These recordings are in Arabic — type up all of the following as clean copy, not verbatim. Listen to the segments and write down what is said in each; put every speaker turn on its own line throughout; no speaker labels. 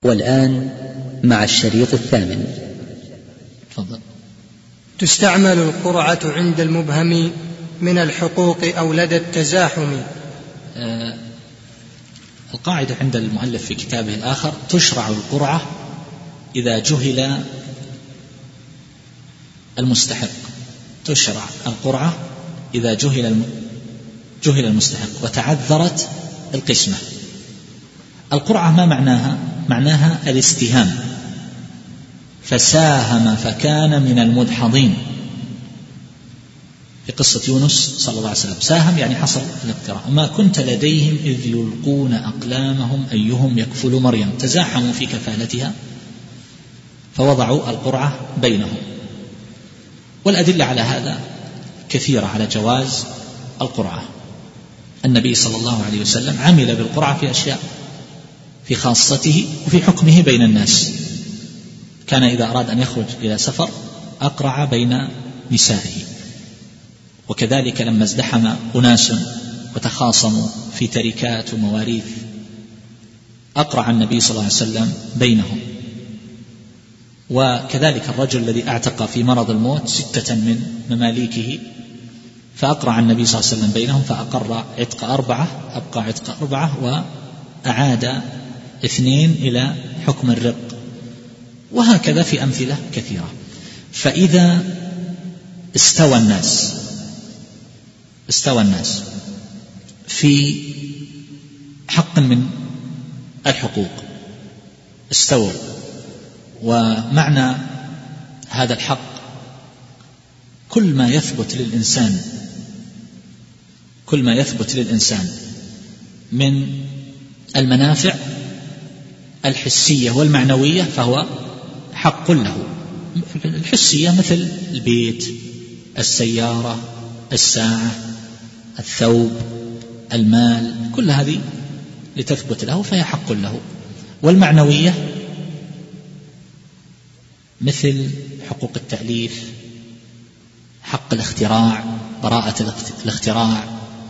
والآن مع الشريط الثامن.
تفضل.
تستعمل القرعة عند المبهم من الحقوق أو لدى التزاحم؟
القاعدة عند المؤلف في كتابه الآخر: تشرع القرعة إذا جهل المستحق. تشرع القرعة إذا جهل المستحق وتعذرت القسمة. القرعة ما معناها؟ معناها الاستهام، فساهم فكان من المدحضين في قصة يونس صلى الله عليه وسلم. ساهم يعني حصل الاقتراع. وما كنت لديهم إذ يلقون أقلامهم أيهم يكفل مريم. تزاحموا في كفالتها فوضعوا القرعة بينهم. والأدلة على هذا كثيرة على جواز القرعة. النبي صلى الله عليه وسلم عمل بالقرعة في أشياء، في خاصته وفي حكمه بين الناس. كان إذا أراد أن يخرج إلى سفر أقرع بين نسائه، وكذلك لما ازدحم أناس وتخاصموا في تركات ومواريث أقرع النبي صلى الله عليه وسلم بينهم. وكذلك الرجل الذي اعتق في مرض الموت 6 من مماليكه فأقرع النبي صلى الله عليه وسلم بينهم، فأقر عتق 4، أبقى عتق 4 وأعاد 2 إلى حكم الرق، وهكذا في أمثلة كثيرة. فإذا استوى الناس في حق من الحقوق، استووا، ومعنى هذا الحق كل ما يثبت للإنسان من المنافع الحسية والمعنوية فهو حق له. الحسية مثل البيت، السيارة، الساعة، الثوب، المال، كل هذه لتثبت له فهي حق له. والمعنوية مثل حقوق التأليف، حق الاختراع، براءة الاختراع،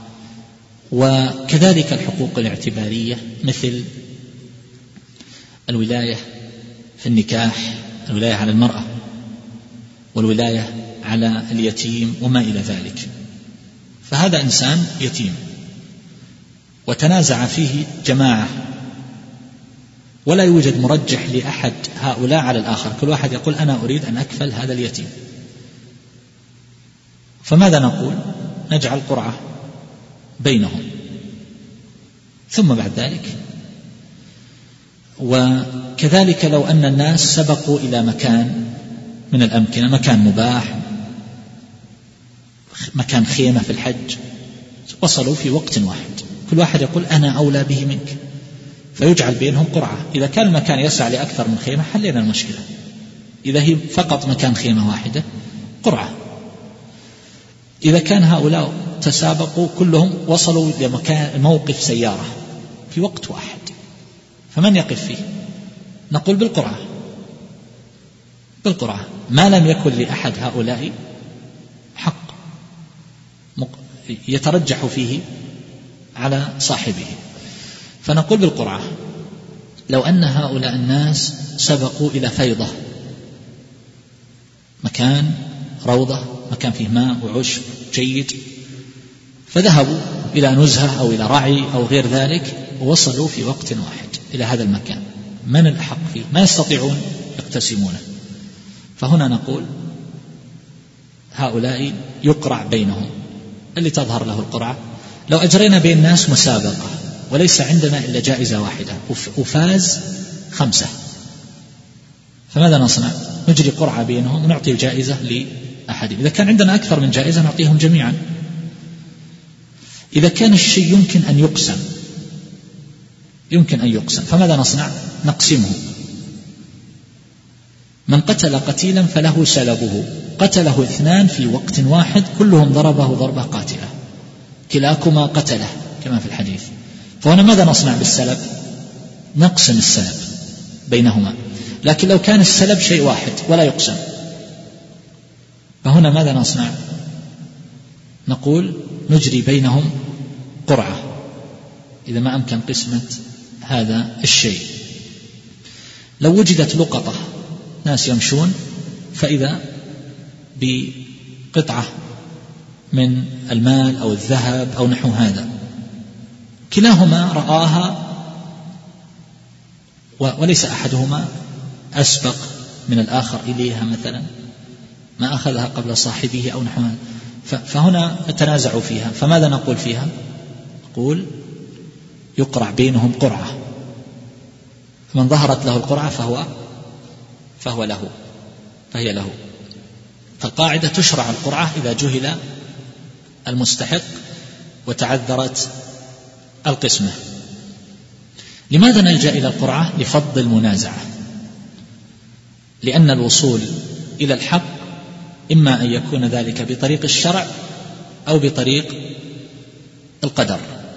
وكذلك الحقوق الاعتبارية مثل الولاية في النكاح، الولاية على المرأة، والولاية على اليتيم وما إلى ذلك. فهذا إنسان يتيم وتنازع فيه جماعة، ولا يوجد مرجح لأحد هؤلاء على الآخر، كل واحد يقول أنا أريد أن أكفل هذا اليتيم. فماذا نقول؟ نجعل قرعة بينهم، ثم بعد ذلك. وكذلك لو أن الناس سبقوا إلى مكان من الأمكنة، مكان مباح، مكان خيمة في الحج، وصلوا في وقت واحد، كل واحد يقول أنا أولى به منك، فيجعل بينهم قرعة. إذا كان المكان يسع لأكثر من خيمة حلينا المشكلة. إذا هي فقط مكان خيمة واحدة قرعة. إذا كان هؤلاء تسابقوا كلهم وصلوا لمكان موقف سيارة في وقت واحد، فمن يقف فيه؟ نقول بالقرعة ما لم يكن لأحد هؤلاء حق يترجح فيه على صاحبه، فنقول بالقرعة. لو أن هؤلاء الناس سبقوا إلى فيضة، مكان روضة، مكان فيه ماء وعشب جيد، فذهبوا إلى نزهة أو إلى رعي أو غير ذلك ووصلوا في وقت واحد إلى هذا المكان، من الأحق فيه؟ ما يستطيعون يقتسمونه، فهنا نقول هؤلاء يقرع بينهم اللي تظهر له القرعة. لو أجرينا بين الناس مسابقة وليس عندنا إلا جائزة واحدة وفاز 5، فماذا نصنع؟ نجري قرعة بينهم ونعطي جائزة لأحد. إذا كان عندنا أكثر من جائزة نعطيهم جميعا. إذا كان الشيء يمكن أن يقسم فماذا نصنع؟ نقسمه. من قتل قتيلا فله سلبه، قتله 2 في وقت واحد، كلهم ضربه ضربة قاتلة، كلاكما قتله كما في الحديث. فهنا ماذا نصنع بالسلب؟ نقسم السلب بينهما. لكن لو كان السلب شيء واحد ولا يقسم، فهنا ماذا نصنع؟ نقول نجري بينهم قرعة إذا ما أمكن قسمة هذا الشيء. لو وجدت لقطة ناس يمشون فإذا بقطعة من المال أو الذهب أو نحو هذا، كلاهما رآها وليس أحدهما أسبق من الآخر إليها مثلا، ما أخذها قبل صاحبه أو نحو هذا، فهنا تنازعوا فيها، فماذا نقول فيها؟ نقول يقرع بينهم قرعة، من ظهرت له القرعة فهو له، فهي له. فالقاعدة تشرع القرعة إذا جهل المستحق وتعذرت القسمة. لماذا نلجأ إلى القرعة؟ لفض المنازعة، لأن الوصول إلى الحق إما أن يكون ذلك بطريق الشرع أو بطريق القدر،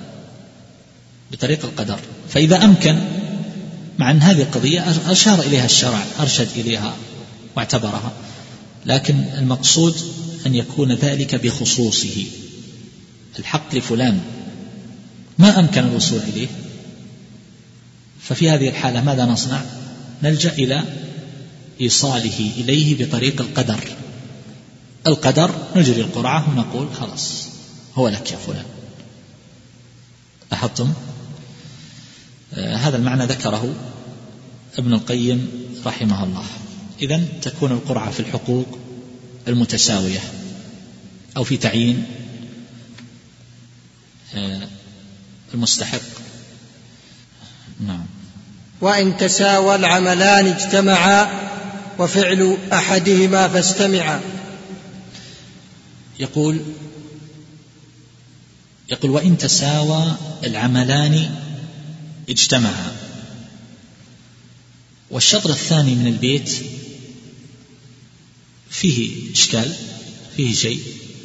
فإذا أمكن، مع أن هذه القضية أشار إليها الشرع، أرشد إليها واعتبرها، لكن المقصود أن يكون ذلك بخصوصه، الحق لفلان ما أمكن الوصول إليه، ففي هذه الحالة ماذا نصنع؟ نلجأ إلى إيصاله إليه بطريق القدر، نجري القرعة ونقول خلاص هو لك يا فلان. لاحظتم؟ هذا المعنى ذكره ابن القيم رحمه الله. إذن تكون القرعة في الحقوق المتساوية أو في تعيين المستحق. نعم.
وإن تساوى العملان اجتمعا وفعل أحدهما فاستمعا.
يقول وإن تساوى العملان اجتمعا. والشطر الثاني من البيت فيه إشكال، فيه شيء،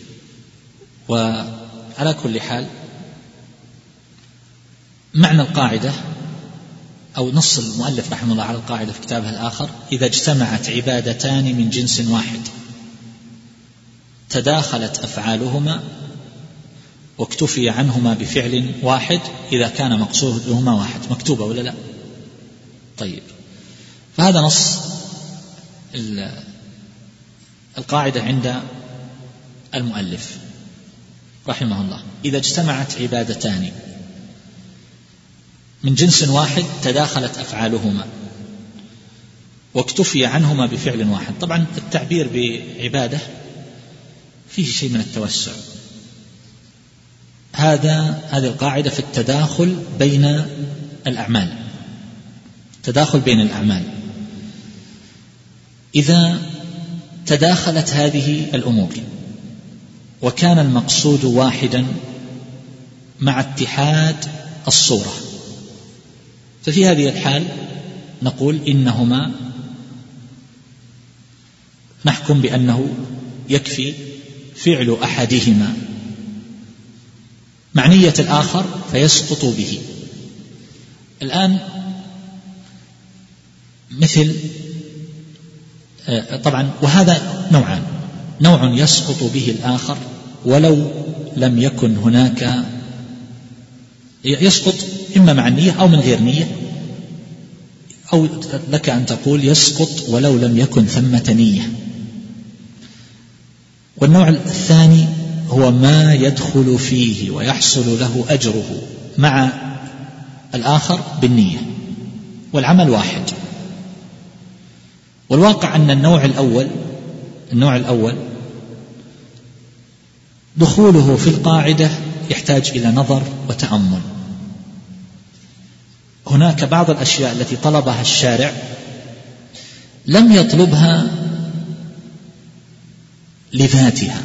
وعلى كل حال معنى القاعدة أو نص المؤلف رحمه الله على القاعدة في كتابه الآخر: إذا اجتمعت عبادتان من جنس واحد تداخلت أفعالهما واكتفي عنهما بفعل واحد إذا كان مقصودهما واحد. مكتوبة ولا لا؟ طيب، فهذا نص القاعدة عند المؤلف رحمه الله: إذا اجتمعت عبادتان من جنس واحد تداخلت أفعالهما واكتفي عنهما بفعل واحد. طبعا التعبير بعبادة فيه شيء من التوسع. هذه القاعدة في التداخل بين الأعمال، إذا تداخلت هذه الأمور وكان المقصود واحدا مع اتحاد الصورة، ففي هذه الحال نقول إنهما نحكم بأنه يكفي فعل أحدهما مع نية الآخر فيسقط به. الآن مثل طبعا، وهذا نوعان: نوع يسقط به الآخر ولو لم يكن هناك، يسقط إما مع النية أو من غير نية، أو لك أن تقول يسقط ولو لم يكن ثمة نية. والنوع الثاني هو ما يدخل فيه ويحصل له أجره مع الآخر بالنية والعمل واحد. والواقع أن النوع الأول دخوله في القاعدة يحتاج إلى نظر وتأمل. هناك بعض الأشياء التي طلبها الشارع لم يطلبها لذاتها،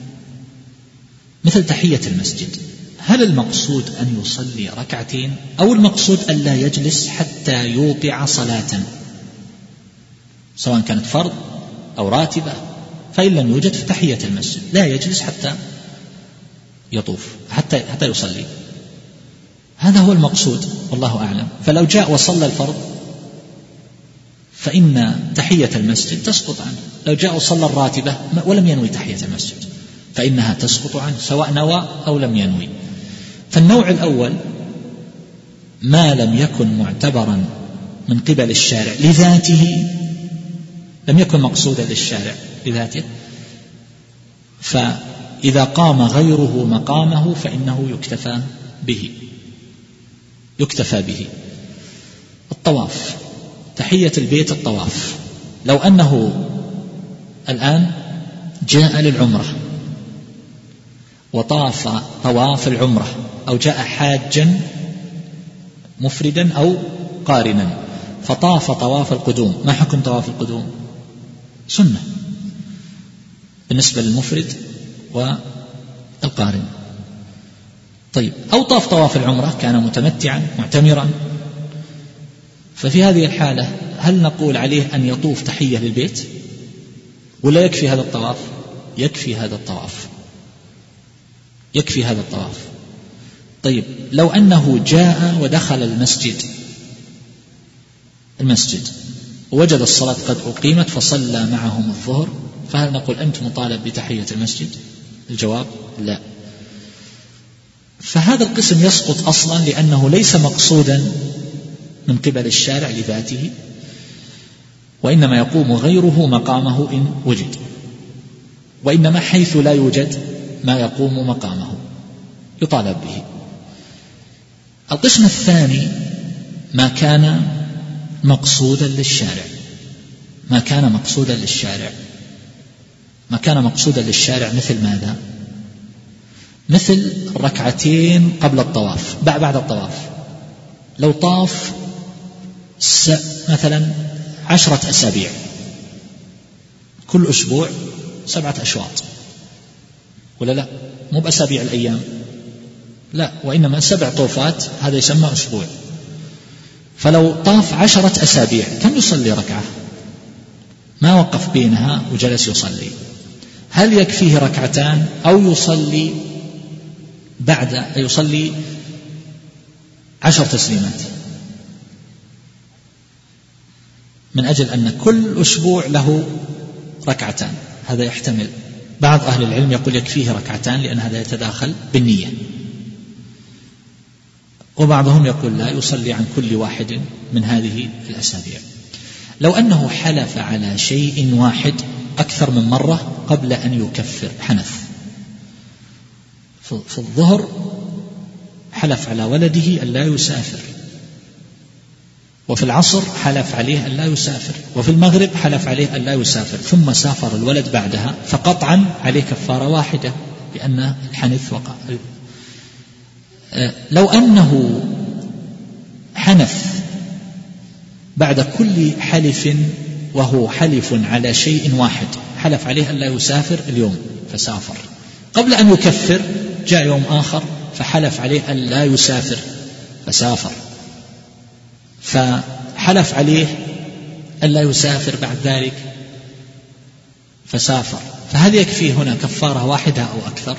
مثل تحية المسجد. هل المقصود أن يصلي ركعتين أو المقصود أن لا يجلس حتى يوقع صلاة، سواء كانت فرض أو راتبة؟ فإن لم يوجد في تحية المسجد لا يجلس حتى يطوف، حتى يصلي. هذا هو المقصود والله أعلم. فلو جاء وصلى الفرض فإن تحية المسجد تسقط عنه، لو جاء وصلى الراتبة ولم ينوي تحية المسجد فإنها تسقط عنه سواء نوى أو لم ينوي. فالنوع الأول ما لم يكن معتبرا من قبل الشارع لذاته لم يكن مقصودا للشارع لذاته، فإذا قام غيره مقامه فإنه يكتفى به. الطواف، تحية البيت الطواف، لو أنه الآن جاء للعمرة وطاف طواف العمرة، أو جاء حاجا مفردا أو قارنا فطاف طواف القدوم، ما حكم طواف القدوم؟ سنة بالنسبة للمفرد والقارن. طيب، أو طاف طواف العمرة كان متمتعا معتمرا، ففي هذه الحالة هل نقول عليه أن يطوف تحية للبيت ولا يكفي هذا الطواف؟ يكفي هذا الطواف. طيب، لو أنه جاء ودخل المسجد ووجد الصلاة قد أقيمت فصلى معهم الظهر، فهل نقول أنت مطالب بتحية المسجد؟ الجواب لا. فهذا القسم يسقط أصلا لأنه ليس مقصودا من قبل الشارع لذاته، وإنما يقوم غيره مقامه إن وجد، وإنما حيث لا يوجد ما يقوم مقامه يطالب به. القسم الثاني ما كان مقصودا للشارع، مثل ماذا؟ مثل ركعتين قبل الطواف بعد الطواف. لو طاف مثلا 10 أسابيع، كل أسبوع 7 أشواط، ولا لا؟ مو بأسابيع الأيام، لا، وإنما 7 طوفات، هذا يسمى أسبوع. فلو طاف 10 أسابيع كم يصلي ركعة؟ ما وقف بينها وجلس يصلي، هل يكفيه ركعتان أو يصلي 10 تسليمات؟ من أجل أن كل أسبوع له ركعتان، هذا يحتمل. بعض أهل العلم يقول يكفيه ركعتان لأن هذا يتداخل بالنية، وبعضهم يقول لا، يصلي عن كل واحد من هذه الأسابيع. لو أنه حلف على شيء واحد أكثر من مرة قبل أن يكفر، حنث في الظهر حلف على ولده أن لا يسافر، وفي العصر حلف عليه أن لا يسافر، وفي المغرب حلف عليه أن لا يسافر، ثم سافر الولد بعدها، فقطعا عليه كفارة واحدة لأن الحنث وقع. لو أنه حنث بعد كل حلف وهو حلف على شيء واحد، حلف عليه أن لا يسافر اليوم فسافر، قبل أن يكفر جاء يوم آخر فحلف عليه أن لا يسافر فسافر، فحلف عليه أن لا يسافر بعد ذلك فسافر، فهل يكفي هنا كفارة واحدة أو أكثر؟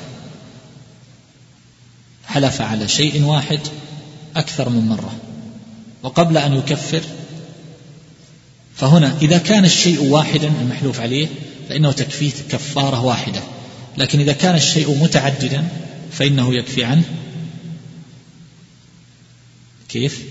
حلف على شيء واحد أكثر من مرة وقبل أن يكفر، فهنا إذا كان الشيء واحدا المحلوف عليه فإنه تكفيه كفارة واحدة، لكن إذا كان الشيء متعددا فإنه يكفي عنه. كيف؟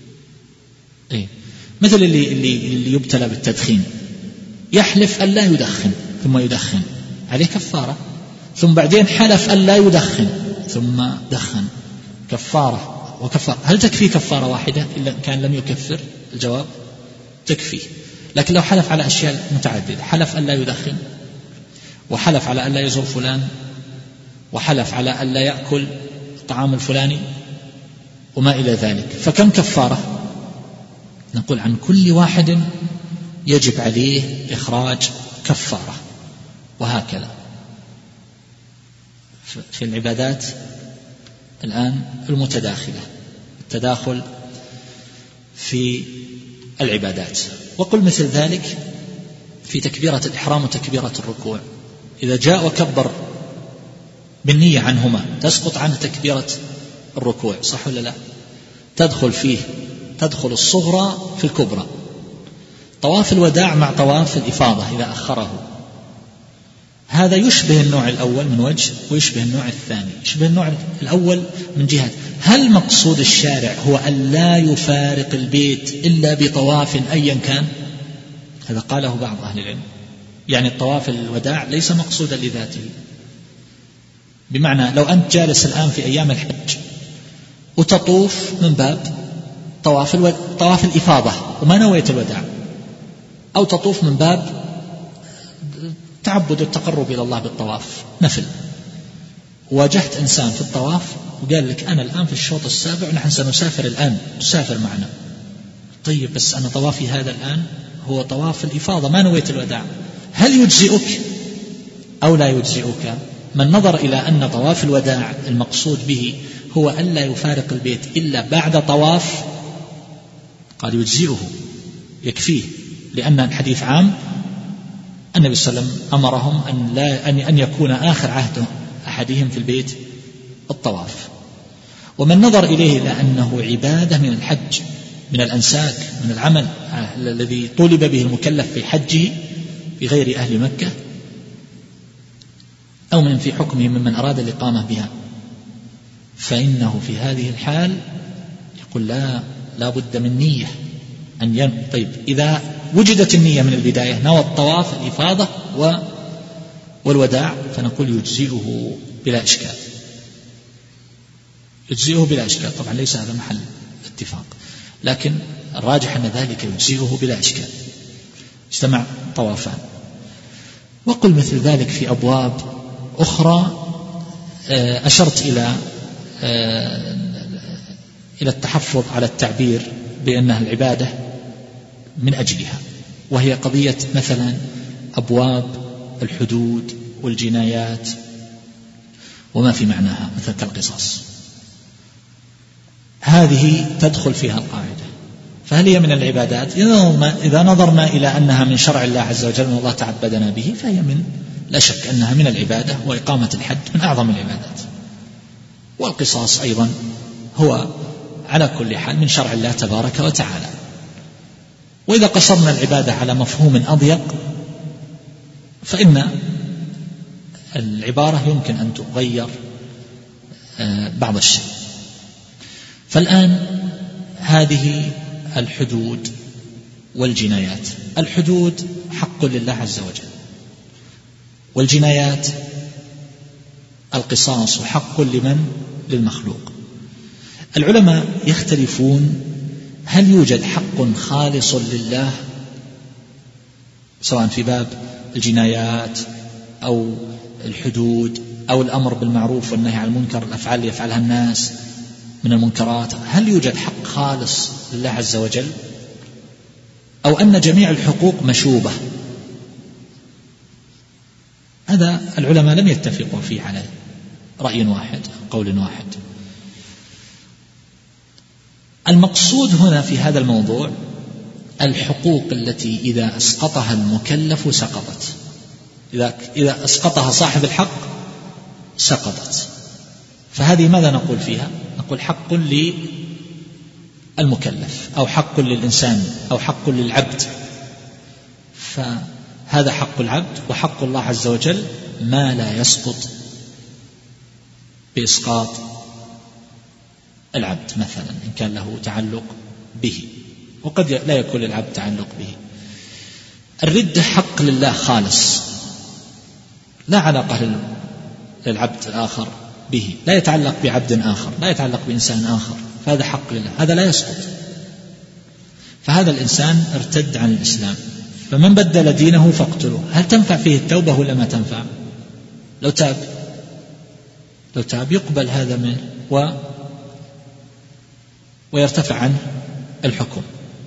مثل اللي يبتلى بالتدخين، يحلف أن لا يدخن ثم يدخن، عليه كفارة، ثم بعدين حلف أن لا يدخن ثم دخن، كفارة وكفارة. هل تكفي كفارة واحدة إلا كان لم يكفر؟ الجواب تكفي. لكن لو حلف على أشياء متعددة، حلف أن لا يدخن، وحلف على أن لا يزور فلان، وحلف على أن لا يأكل الطعام الفلاني وما إلى ذلك، فكم كفارة؟ نقول عن كل واحد يجب عليه إخراج كفارة، وهكذا في العبادات الآن المتداخلة، التداخل في العبادات. وقل مثل ذلك في تكبيرة الإحرام وتكبيرة الركوع، إذا جاء وكبر بالنية عنهما تسقط عنه تكبيرة الركوع، صح ولا لا؟ تدخل الصغرى في الكبرى. طواف الوداع مع طواف الإفاضة إذا أخره هذا يشبه النوع الأول من وجه ويشبه النوع الثاني. يشبه النوع الأول من جهة هل مقصود الشارع هو أن لا يفارق البيت إلا بطواف أيا كان؟ هذا قاله بعض أهل العلم، يعني الطواف الوداع ليس مقصودا لذاته، بمعنى لو أنت جالس الآن في أيام الحج وتطوف من باب طواف الإفاضة وما نويت الوداع، أو تطوف من باب تعبد التقرب إلى الله بالطواف نفل، واجهت إنسان في الطواف وقال لك أنا الآن في الشوط السابع ونحن سنسافر الآن، تسافر معنا. طيب بس أنا طوافي هذا الآن هو طواف الإفاضة ما نويت الوداع، هل يجزئك أو لا يجزئك؟ من نظر إلى أن طواف الوداع المقصود به هو أن لا يفارق البيت إلا بعد طواف قال يجزئه يكفيه، لأن الحديث عام، النبي صلى الله عليه وسلم أمرهم أن يكون آخر عهد أحدهم في البيت الطواف. ومن نظر إليه إلى أنه عبادة من الحج، من الأنساك، من العمل الذي طلب به المكلف في حجه في غير أهل مكة، أو من في حكمه ممن أراد الإقامة بها، فإنه في هذه الحال يقول لا بد من نية طيب إذا وجدت النية من البداية نوى الطواف الإفاضة والوداع فنقول يجزئه بلا إشكال، يجزئه بلا إشكال. طبعا ليس هذا محل اتفاق، لكن الراجح أن ذلك يجزئه بلا إشكال، اجتمع طوافان. وقل مثل ذلك في أبواب أخرى أشرت إلى التحفظ على التعبير بأنها العبادة من أجلها، وهي قضية مثلا أبواب الحدود والجنايات وما في معناها مثل كالقصاص، هذه تدخل فيها القاعدة. فهل هي من العبادات؟ إذا نظرنا إلى أنها من شرع الله عز وجل والله تعبدنا به فهي لا شك أنها من العبادة، وإقامة الحد من أعظم العبادات، والقصاص أيضا هو على كل حال من شرع الله تبارك وتعالى. وإذا قصرنا العبادة على مفهوم أضيق فإن العبارة يمكن أن تغير بعض الشيء. فالآن هذه الحدود والجنايات، الحدود حق لله عز وجل، والجنايات القصاص حق للمخلوق. العلماء يختلفون هل يوجد حق خالص لله سواء في باب الجنايات أو الحدود أو الأمر بالمعروف والنهي عن المنكر، الأفعال اللي يفعلها الناس من المنكرات، هل يوجد حق خالص لله عز وجل أو أن جميع الحقوق مشوبة؟ هذا العلماء لم يتفقوا فيه على رأي واحد قول واحد. المقصود هنا في هذا الموضوع الحقوق التي إذا أسقطها المكلف سقطت، إذا أسقطها صاحب الحق سقطت. فهذه ماذا نقول فيها؟ نقول حق للمكلف أو حق للإنسان أو حق للعبد، فهذا حق العبد. وحق الله عز وجل ما لا يسقط بإسقاط العبد، مثلا إن كان له تعلق به، وقد لا يكون للعبد تعلق به. الردة حق لله خالص، لا علاقة للعبد الآخر به، لا يتعلق بعبد آخر، لا يتعلق بإنسان آخر، فهذا حق لله، هذا لا يسقط. فهذا الإنسان ارتد عن الإسلام، فمن بدل دينه فاقتلوه. هل تنفع فيه التوبة ولا ما تنفع؟ لو تاب يقبل هذا منه ويرتفع عنه الحكم.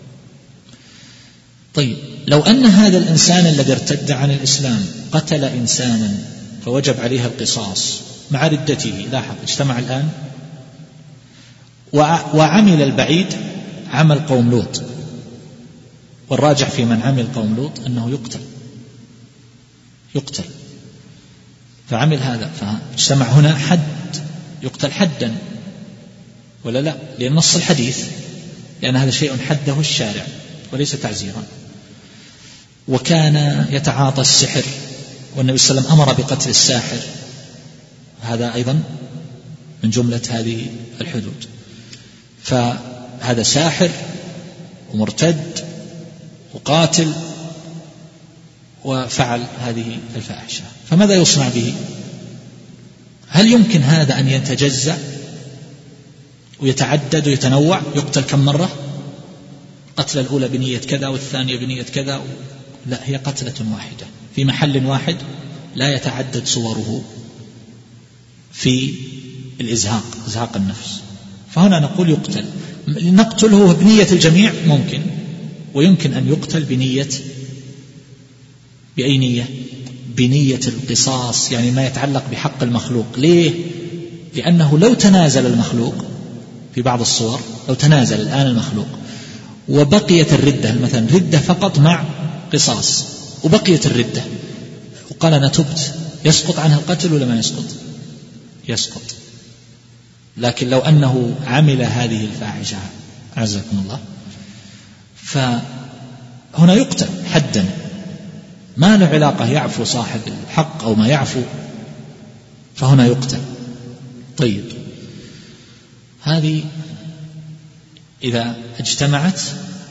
طيب لو أن هذا الإنسان الذي ارتد عن الإسلام قتل إنسانا فوجب عليه القصاص مع ردته، لاحظ اجتمع الآن، وعمل البعيد عمل قوم لوط، والراجح في من عمل قوم لوط أنه يقتل، فعمل هذا، فاجتمع هنا حد، يقتل حدا ولا لا؟ لأن نص الحديث، لأن هذا شيء حده الشارع وليس تعزيرا. وكان يتعاطى السحر والنبي صلى الله عليه وسلم أمر بقتل الساحر، هذا أيضا من جملة هذه الحدود. فهذا ساحر ومرتد وقاتل وفعل هذه الفاحشة، فماذا يصنع به؟ هل يمكن هذا أن يتجزأ ويتعدد ويتنوع، يقتل كم مرة؟ قتل الأولى بنية كذا والثانية بنية كذا؟ لا، هي قتلة واحدة في محل واحد لا يتعدد صوره في الإزهاق، إزهاق النفس. فهنا نقول يقتل. نقتله بنية الجميع ممكن، ويمكن أن يقتل بأي نية؟ بنية القصاص، يعني ما يتعلق بحق المخلوق. ليه؟ لأنه لو تنازل المخلوق في بعض الصور، لو تنازل الآن المخلوق وبقيت الردة، مثلا ردة فقط مع قصاص، وبقيت الردة وقال أنا تبت، يسقط عنه القتل ولا ما يسقط؟ يسقط. لكن لو أنه عمل هذه الفاحشة أعزكم الله فهنا يقتل حدا، ما له علاقة يعفو صاحب الحق أو ما يعفو، فهنا يقتل. طيب، هذه إذا اجتمعت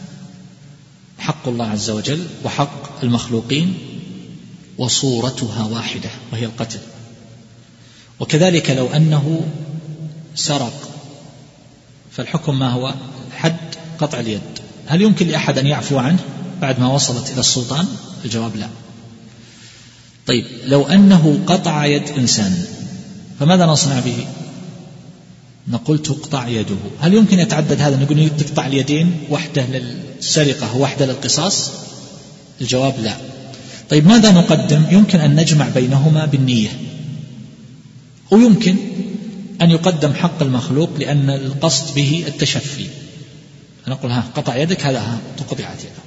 حق الله عز وجل وحق المخلوقين وصورتها واحدة وهي القتل. وكذلك لو أنه سرق، فالحكم ما هو؟ حد قطع اليد. هل يمكن لأحد أن يعفو عنه بعد ما وصلت إلى السلطان؟ الجواب لا. طيب، لو أنه قطع يد إنسان فماذا نصنع به؟ نقول تقطع يده. هل يمكن يتعدد هذا، نقول تقطع اليدين، واحدة للسرقة وواحدة للقصاص؟ الجواب لا. طيب، ماذا نقدم؟ يمكن أن نجمع بينهما بالنية، ويمكن أن يقدم حق المخلوق لأن القصد به التشفي، نقول قطع يدك، هذا تقطعت يده،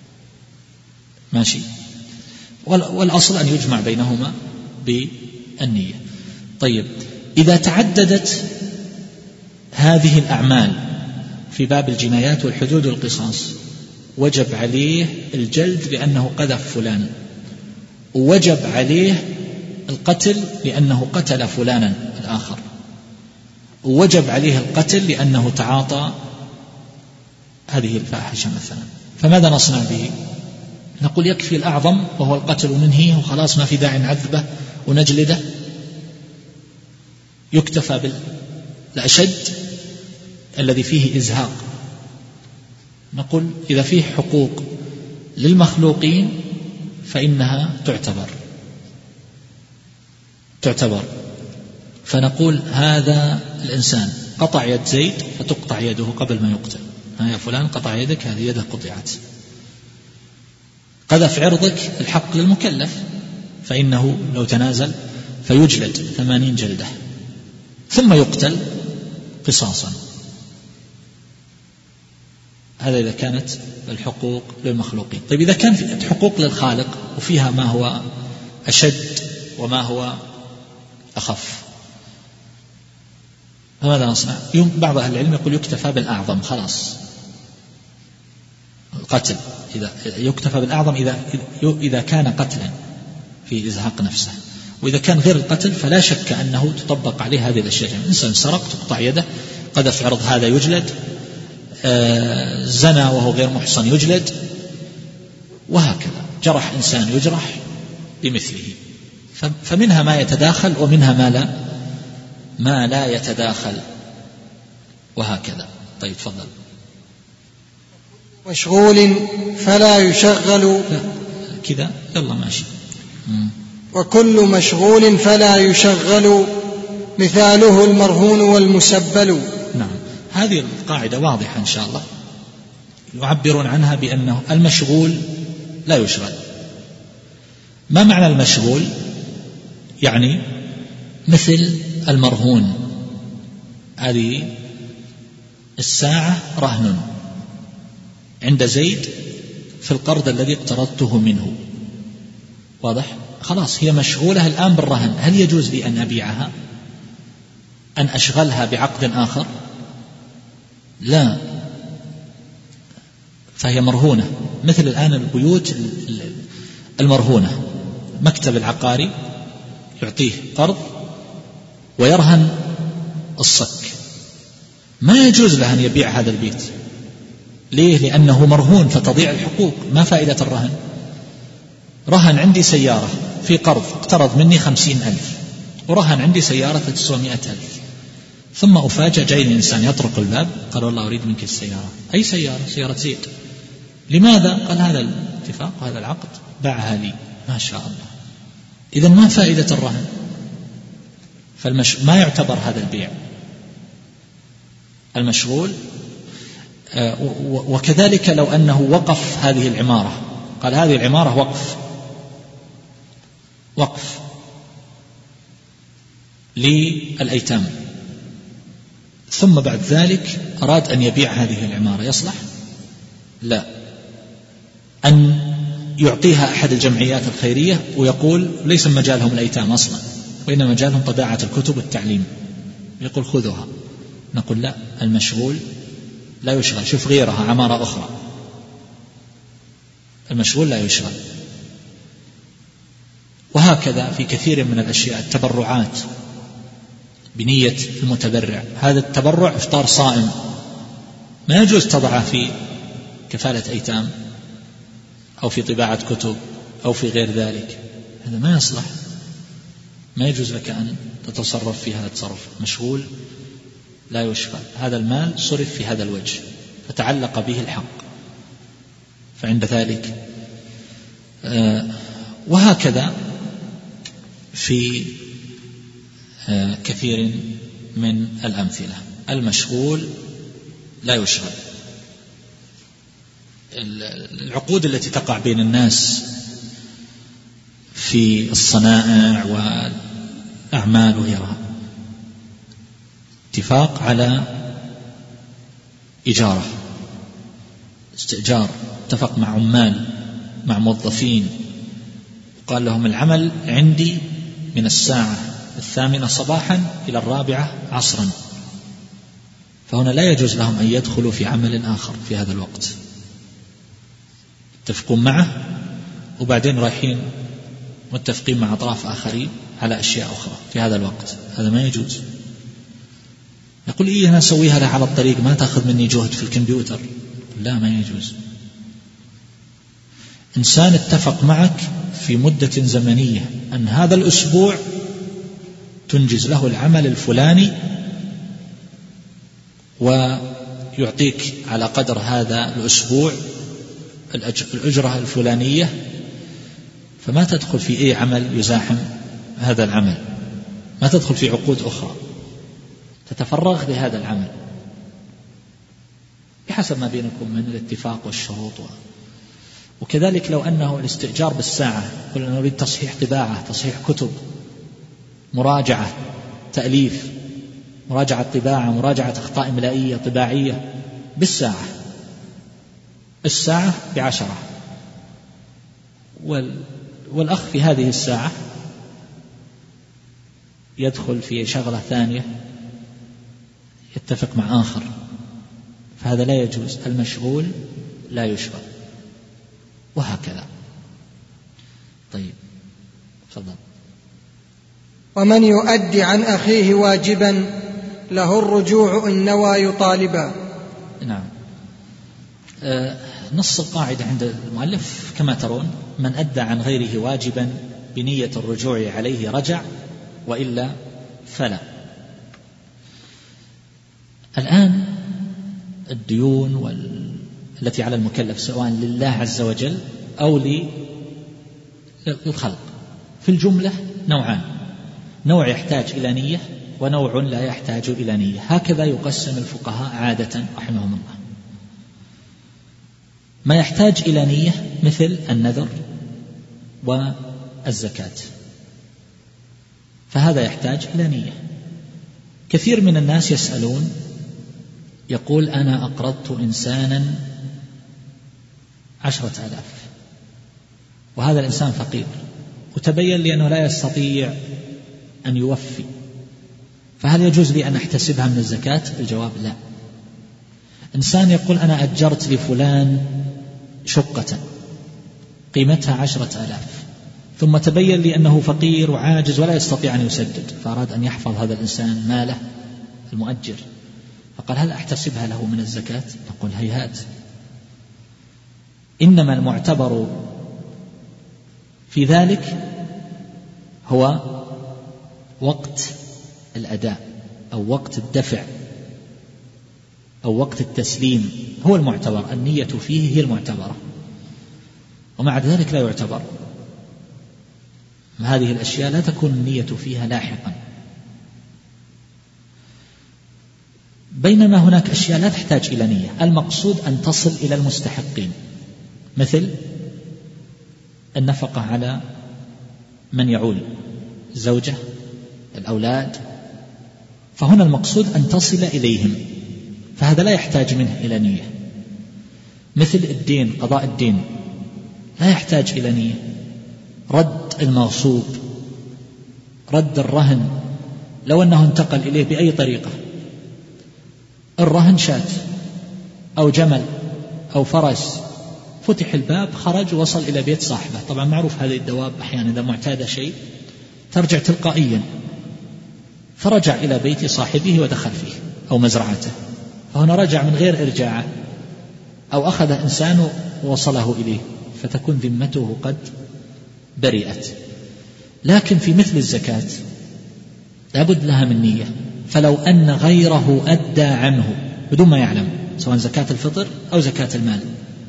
ماشي. والأصل أن يجمع بينهما بالنية. طيب، إذا تعددت هذه الأعمال في باب الجنايات والحدود والقصاص وجب عليه الجلد لأنه قذف فلان، ووجب عليه القتل لأنه قتل فلانا الآخر، ووجب عليه القتل لأنه تعاطى هذه الفاحشة مثلا. فماذا نصنع به؟ نقول يكفي الأعظم وهو القتل وننهيه وخلاص، ما في داعي نعذبه ونجلده، يكتفى بالأشد الذي فيه إزهاق. نقول إذا فيه حقوق للمخلوقين فإنها تعتبر. فنقول هذا الإنسان قطع يد زيد فتقطع يده قبل ما يقتل، يا فلان قطع يدك، هذه يده قطعت. قذف عرضك، الحق للمكلف، فإنه لو تنازل فيجلد 80 جلدة ثم يقتل قصاصا. هذا إذا كانت الحقوق للمخلوقين. طيب، إذا كانت حقوق للخالق وفيها ما هو أشد وما هو أخف، فماذا نصنع؟ بعض أهل العلم يقول يكتفى بالأعظم، خلاص القتل، إذا يكتفى بالأعظم إذا كان قتلا في إزهاق نفسه. وإذا كان غير القتل فلا شك أنه تطبق عليه هذه الأشياء. إنسان سرق تقطع يده، قذف عرض هذا يجلد، زنى وهو غير محصن يجلد، وهكذا. جرح إنسان يجرح بمثله. فمنها ما يتداخل ومنها ما لا يتداخل، وهكذا. طيب، تفضل.
مشغول فلا يشغل،
كذا يلا ماشي.
وكل مشغول فلا يشغل، مثاله المرهون والمسبل.
نعم، هذه القاعدة واضحة إن شاء الله. يعبرون عنها بأنه المشغول لا يشغل. ما معنى المشغول؟ يعني مثل المرهون، هذه الساعة رهن عند زيد في القرض الذي اقترضته منه، واضح؟ خلاص هي مشغولة الآن بالرهن. هل يجوز لي أن أبيعها، أن أشغلها بعقد آخر؟ لا، فهي مرهونة. مثل الآن البيوت المرهونة، المكتب العقاري يعطيه قرض ويرهن الصك، ما يجوز له أن يبيع هذا البيت. ليه؟ لأنه مرهون فتضيع الحقوق. ما فائدة الرهن؟ رهن عندي سيارة في قرض، اقترض مني 50,000 ورهن عندي سيارة تسوى 100,000، ثم أفاجأ جاي إنسان يطرق الباب قال والله أريد منك السيارة. أي سيارة؟ سيارة زيد. لماذا؟ قال هذا الاتفاق وهذا العقد باعها لي. ما شاء الله. إذن ما فائدة الرهن؟ ما يعتبر هذا البيع. المشغول وكذلك لو أنه وقف هذه العمارة، قال هذه العمارة وقف للأيتام، ثم بعد ذلك أراد أن يبيع هذه العمارة، يصلح؟ لا. أن يعطيها أحد الجمعيات الخيرية ويقول ليس مجالهم الأيتام أصلا، وإنما مجالهم طباعة الكتب والتعليم، يقول خذوها. نقول لا، المشغول لا يشغل، شوف غيرها عمارة أخرى، المشغول لا يشغل. وهكذا في كثير من الأشياء، التبرعات بنية المتبرع، هذا التبرع إفطار صائم، ما يجوز تضعه في كفالة أيتام أو في طباعة كتب أو في غير ذلك، هذا ما يصلح، ما يجوز لك أن تتصرف في هذا التصرف. مشغول لا يشغل، هذا المال صرف في هذا الوجه فتعلق به الحق، فعند ذلك وهكذا في كثير من الأمثلة. المشغول لا يشغل. العقود التي تقع بين الناس في الصنائع والأعمال وغيرها، اتفاق على إجارة، استئجار، اتفق مع عمال مع موظفين، قال لهم العمل عندي من الساعة 8 صباحا إلى 4 عصرا، فهنا لا يجوز لهم أن يدخلوا في عمل آخر في هذا الوقت، يتفقون معه وبعدين رايحين متفقين مع أطراف آخرين على أشياء أخرى في هذا الوقت، هذا ما يجوز. يقول إيه أنا أسويها على الطريق، ما تأخذ مني جهد في الكمبيوتر، لا، ما يجوز. إنسان اتفق معك في مدة زمنية أن هذا الأسبوع تنجز له العمل الفلاني ويعطيك على قدر هذا الأسبوع الأجرة الفلانية، فما تدخل في أي عمل يزاحم هذا العمل، ما تدخل في عقود أخرى، تتفرغ لهذا العمل بحسب ما بينكم من الاتفاق والشروط. وكذلك لو أنه الاستئجار بالساعة، قلنا نريد تصحيح طباعة، تصحيح كتب، مراجعة تأليف، مراجعة طباعة، مراجعة أخطاء إملائية طباعية، بالساعة، الساعة ب10، والأخ في هذه الساعة يدخل في شغلة ثانية يتفق مع آخر، فهذا لا يجوز. المشغول لا يشغل، وهكذا. طيب تفضل.
ومن يؤدي عن أخيه واجبا له الرجوع إن نوى يطالبا.
نعم. نص القاعدة عند المؤلف كما ترون: من أدى عن غيره واجبا بنية الرجوع عليه رجع، وإلا فلا. الآن الديون التي على المكلف سواء لله عز وجل أو للخلق في الجملة نوعان: نوع يحتاج إلى نية، ونوع لا يحتاج إلى نية. هكذا يقسم الفقهاء عادة رحمهم الله. ما يحتاج إلى نية مثل النذر والزكاة، فهذا يحتاج إلى نية. كثير من الناس يسألون، يقول أنا أقرضت إنسانا 10,000 وهذا الإنسان فقير، وتبين لي أنه لا يستطيع أن يوفي، فهل يجوز لي أن أحتسبها من الزكاة؟ الجواب لا. إنسان يقول أنا أجرت لفلان شقة قيمتها 10,000، ثم تبين لي أنه فقير وعاجز ولا يستطيع أن يسدد، فأراد أن يحفظ هذا الإنسان ماله المؤجر، فقال هل أحتسبها له من الزكاة؟ نقول هيهات، إنما المعتبر في ذلك هو وقت الأداء أو وقت الدفع أو وقت التسليم، هو المعتبر، النية فيه هي المعتبرة، ومع ذلك لا يعتبر. هذه الأشياء لا تكون النية فيها لاحقا، بينما هناك أشياء لا تحتاج إلى نية، المقصود أن تصل إلى المستحقين، مثل النفقة على من يعول، الزوجة، الأولاد، فهنا المقصود أن تصل إليهم، فهذا لا يحتاج منه إلى نية. مثل الدين، قضاء الدين لا يحتاج إلى نية. رد المغصوب، رد الرهن، لو أنه انتقل إليه بأي طريقة، الرهن شاة أو جمل أو فرس، فتح الباب خرج ووصل إلى بيت صاحبه، طبعا معروف هذه الدواب أحيانا إذا معتاد شيء ترجع تلقائيا، فرجع إلى بيت صاحبه ودخل فيه أو مزرعته، فهنا رجع من غير إرجاعه، أو أخذ إنسان ووصله إليه، فتكون ذمته قد برئت. لكن في مثل الزكاة لابد لها من نية، فلو أن غيره أدى عنه بدون ما يعلم، سواء زكاة الفطر أو زكاة المال،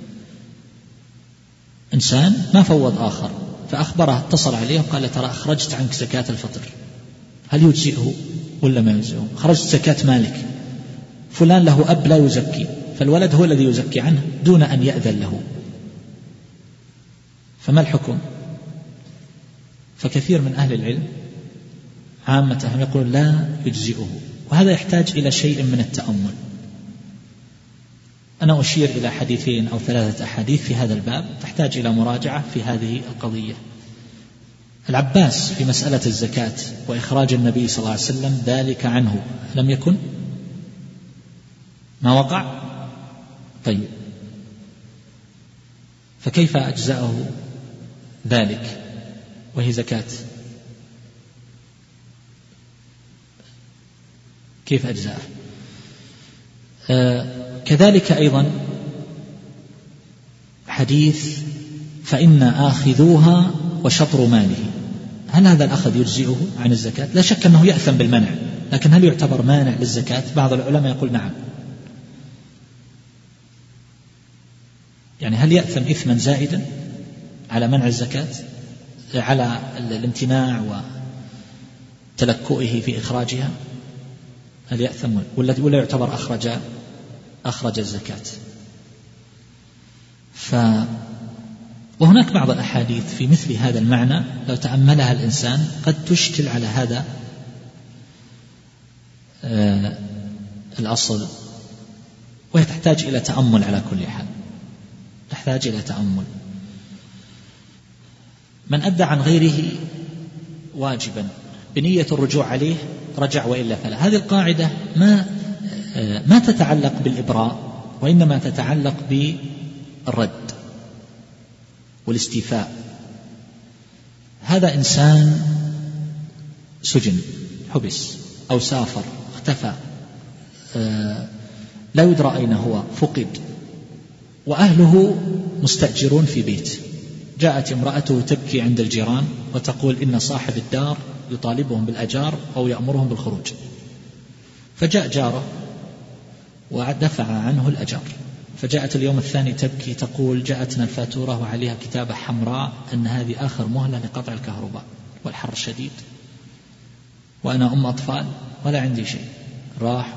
إنسان ما فوض آخر فأخبره، اتصل عليه وقال ترى أخرجت عنك زكاة الفطر، هل يجزئه ولا ما يجزئه؟ خرجت زكاة مالك، فلان له أب لا يزكي، فالولد هو الذي يزكي عنه دون أن يأذن له، فما الحكم؟ فكثير من أهل العلم عامتهم يقول لا يجزئه، وهذا يحتاج إلى شيء من التأمل. أنا أشير إلى حديثين أو 3 أحاديث في هذا الباب تحتاج إلى مراجعة في هذه القضية. العباس في مسألة الزكاة وإخراج النبي صلى الله عليه وسلم ذلك عنه لم يكن، ما وقع، طيب فكيف أجزأه ذلك وهي زكاة؟ كيف أجزأه؟ كذلك أيضا حديث فإن آخذوها وشطر ماله، هل هذا الأخذ يجزئه عن الزكاة؟ لا شك أنه يأثم بالمنع، لكن هل يعتبر مانع للزكاة؟ بعض العلماء يقول نعم، يعني هل يأثم إثما زائدا على منع الزكاة، على الامتناع وتلكؤه في إخراجها، هل يأثم ولا يعتبر أخرج الزكاة؟ وهناك بعض الأحاديث في مثل هذا المعنى لو تأملها الإنسان قد تشكل على هذا الأصل، وهي تحتاج إلى تأمل على كل حال، تحتاج إلى تأمل. من أدى عن غيره واجبا بنية الرجوع عليه رجع وإلا فلا، هذه القاعدة ما تتعلق بالإبراء، وإنما تتعلق بالرد والاستيفاء. هذا إنسان سجن، حبس أو سافر، اختفى، لا يدرى أين هو، فقد، وأهله مستأجرون في بيت، جاءت امرأته تبكي عند الجيران وتقول إن صاحب الدار يطالبهم بالأجار أو يأمرهم بالخروج، فجاء جاره ودفع عنه الأجار، فجاءت اليوم الثاني تبكي تقول جاءتنا الفاتورة وعليها كتابة حمراء أن هذه آخر مهلة لقطع الكهرباء والحر الشديد، وأنا أم أطفال ولا عندي شيء. راح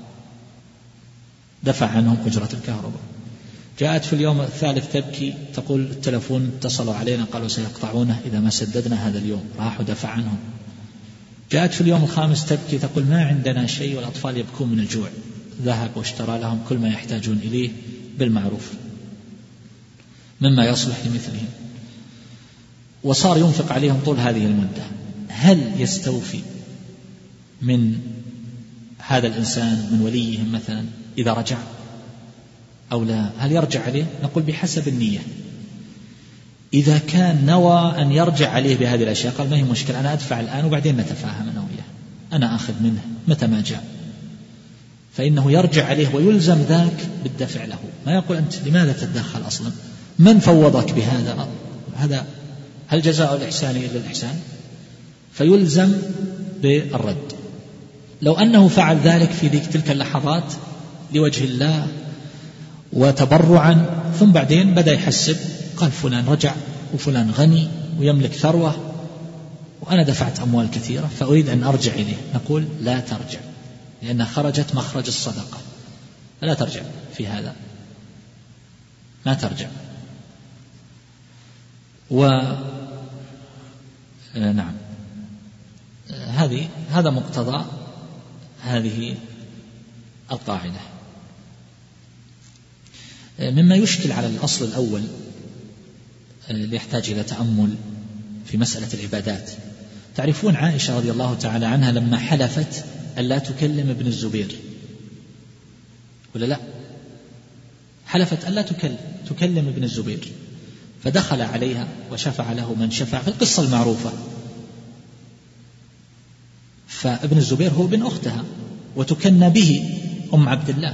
ودفع عنهم أجرة الكهرباء. جاءت في اليوم الثالث تبكي تقول التلفون اتصلوا علينا قالوا سيقطعونه إذا ما سددنا هذا اليوم، راح ودفع عنهم. جاءت في اليوم الخامس تبكي تقول ما عندنا شيء والأطفال يبكون من الجوع، ذهب واشترى لهم كل ما يحتاجون إليه بالمعروف مما يصلح لمثلهم، وصار ينفق عليهم طول هذه المدة. هل يستوفي من هذا الإنسان من وليهم مثلا إذا رجع أو لا؟ هل يرجع عليه؟ نقول بحسب النية. إذا كان نوى أن يرجع عليه بهذه الأشياء قال ما هي مشكلة، أنا أدفع الآن وبعدين نتفاهم أنا وياه، أنا أخذ منه متى ما جاء، فإنه يرجع عليه ويلزم ذاك بالدفع له. ما يقول أنت لماذا تتدخل أصلا، من فوضك بهذا، هذا هل جزاء الإحسان إلا الإحسان، فيلزم بالرد. لو أنه فعل ذلك في تلك اللحظات لوجه الله وتبرعا، ثم بعدين بدأ يحسب قال فلان رجع وفلان غني ويملك ثروة وأنا دفعت أموال كثيرة فأريد أن أرجع إليه، نقول لا ترجع، لأنها خرجت مخرج الصدقة، لا ترجع في هذا، ما ترجع. نعم، هذا مقتضى هذه القاعدة. مما يشكل على الأصل الأول اللي يحتاج إلى تأمل في مسألة العبادات، تعرفون عائشة رضي الله تعالى عنها لما حلفت ألا تكلم ابن الزبير، ولا لا؟ حلفت ألا تكلم ابن الزبير، فدخل عليها وشفع له من شفع في القصة المعروفة. فابن الزبير هو ابن أختها وتكنى به أم عبد الله،